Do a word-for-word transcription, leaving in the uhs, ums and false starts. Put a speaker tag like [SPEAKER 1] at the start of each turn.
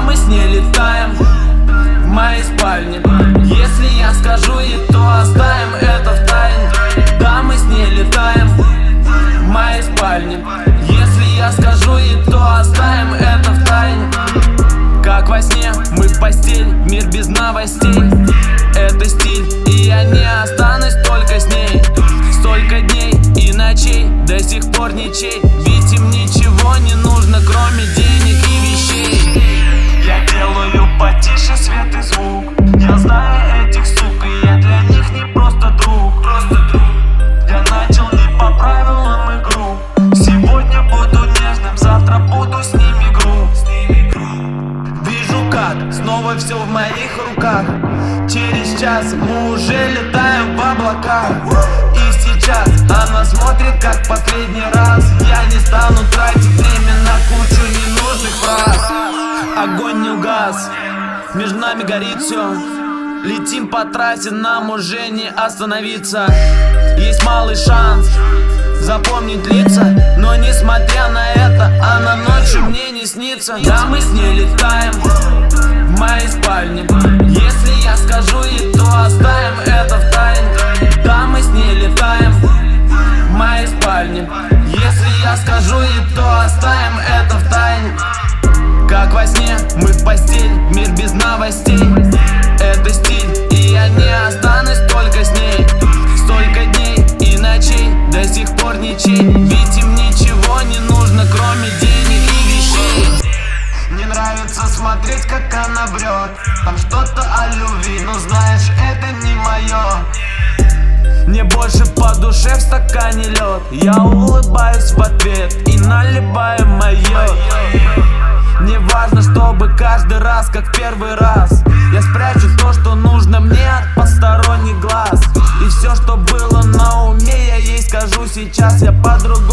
[SPEAKER 1] мы с ней летаем в моей спальне. Если я скажу ей, то оставим это в тайне. Да, мы с ней летаем в моей спальне. Если я скажу ей, то оставим это в тайне. Как во сне, мы в постель, мир без новостей. Это стиль, и я не останусь только с ней. Столько дней и ночей, до сих пор ничей. Ведь им ничего не нужно, кроме денег и вещей.
[SPEAKER 2] Я делаю потише свет и звук. Я знаю этих сук, и я для них не просто друг. Просто друг. Я начал не по правилам игру. Сегодня буду нежным, завтра буду с ними груб.
[SPEAKER 1] Вижу, как снова все в моих руках. Через час мы уже летаем в облаках. И сейчас она смотрит, как последний раз. Я не стану тратить время на кучу ненужных фраз. Огонь не угас, между нами горит все. Летим по трассе, нам уже не остановиться. Есть малый шанс запомнить лица, но несмотря на это, она ночью мне не снится. Да, мы с ней летаем в моей спальне. Если я скажу ей, то оставим это в тайне. Да, мы с ней летаем в моей спальне. Если я скажу ей, то оставим это в тайне. Как во сне, мы в постель, мир без новостей. Это стиль, и я не останусь только с ней. Столько дней и ночей, до сих пор ничей. Ведь им ничего не нужно, кроме денег и вещей.
[SPEAKER 2] Не нравится смотреть, как она врет. Там что-то о любви, но знаешь, это не мое.
[SPEAKER 1] Мне больше по душе в стакане лед. Я улыбаюсь в ответ и наливаю мое. Мне важно, чтобы каждый раз, как первый раз, я спрячу то, что нужно мне от посторонних глаз. И все, что было на уме, я ей скажу сейчас. Я по-другому